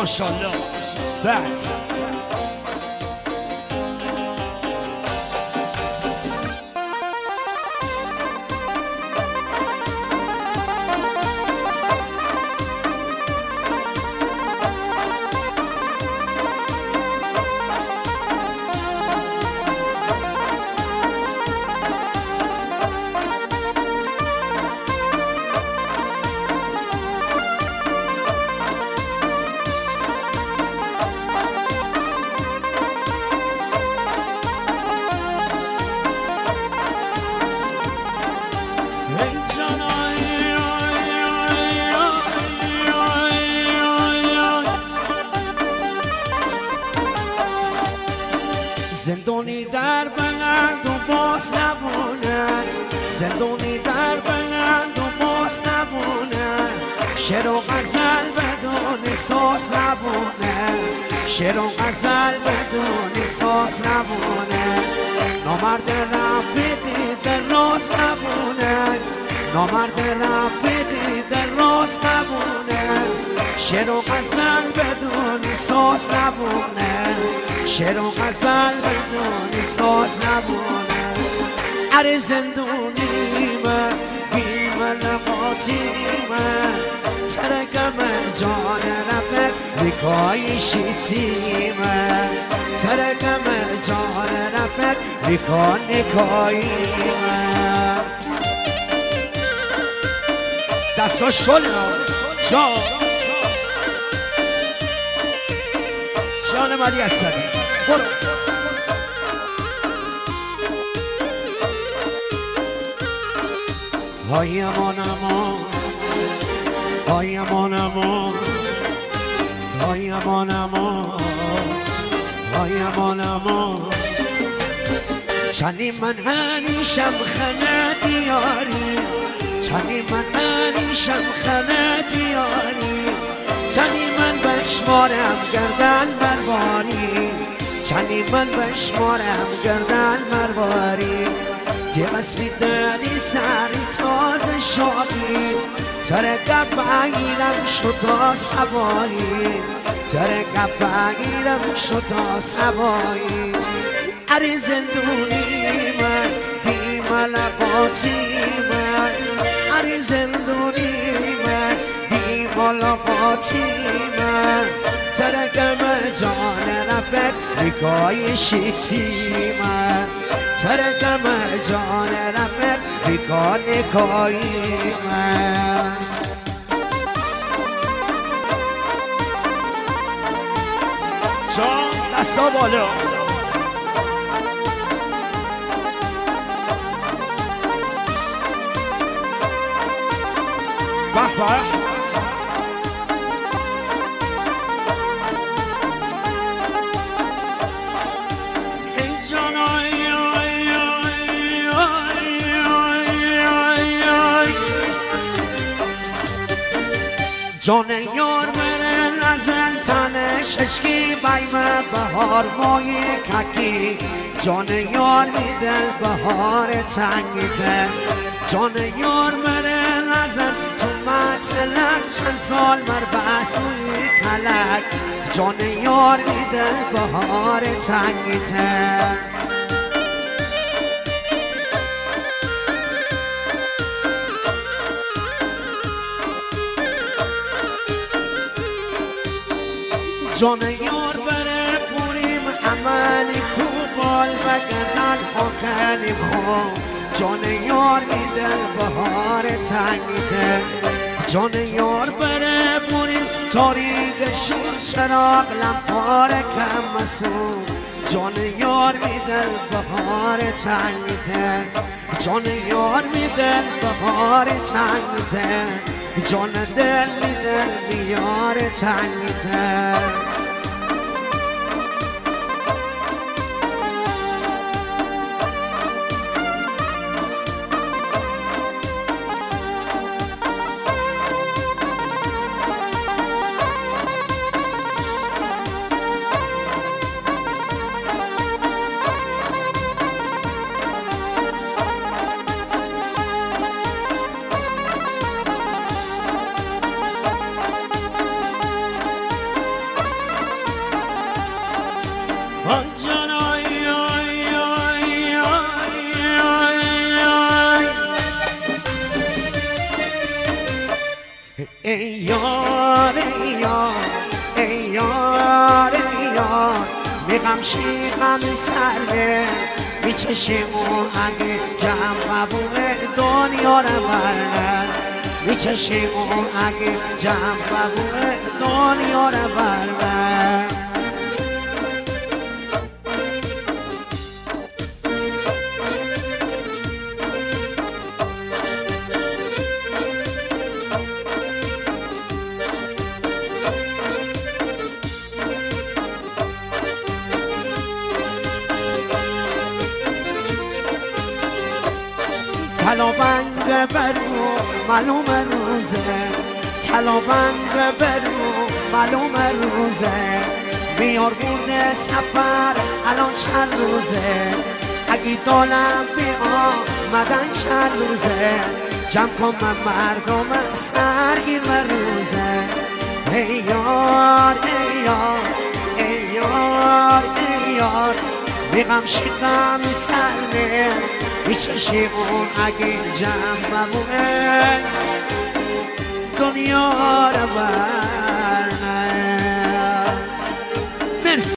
ماشاءالله. بس زندونی در بلند و باز نبونن، زندونی در بلند و باز نبونن، شعر و غزل بدون ساز نبونن، شعر و غزل بدون ساز نبونن، نامرد رفیقی در راست نبونن، نامرد رفیقی در راست نبونن، شعر و غزل بدون ساز نبونن، شعر و غزل بدون ساز نبونه. اره زندونی من بیم لقاطی من ترکم جان رفت بکای شیطی من ترکم جان رفت بکا نکایی من دستا شل جان جان مالی هستدی برو های امان امان های امان امان های امان امان های امان امان چنی من همیشم خنه دیاری چنی من همیشم خنه دیاری چنی من بشمارم گردن مرواری چنی من بشمارم گردن مرواری دیگس میدنی سری تازه شادی ترکب بگیرم شد سواری ترکب بگیرم شد سواری اری زندونی من بیم لقاطی من اری زندونی من بیم لقاطی من ترکم جان رفت بگای شیطی من ترکم جان رفت بگا نکایی من جان دستا بالا به به جان یار بره نزن تنش اشکی بیم بهار مای ککی جان یار میدل بهار تنگیده جان یار بره نزن تو مطلق چند سال مر بسوی کلک جان یار میدل بهار تنگیده جان یار بره پوریم عملی خوبال و گردن حاکنیم خواب جان یار میدن بهار تنگیده جان یار بره پوریم تاریک شد چراغ لمپار کم مسون جان یار میدن بهار تنگیده جان یار میدن بهار تنگیده جان دل میدن بیار تنگیده ای یار ای یار ای یار ای یار میغم شیغم سره میچشیم اون اگه جمع قبول دنیا رو برن میچشیم اون اگه جمع قبول دنیا رو برن طلا بند برو معلوم روزه طلا بند برو معلوم روزه میار برده سفر الان چند روزه اگه دالم مدن چند روزه جمع کن من مردم سرگیر روزه ای یار ای یار ای یار ای یار میغم شیقم سره میچشیم اون اگه جمع بمونه دنیا رو بر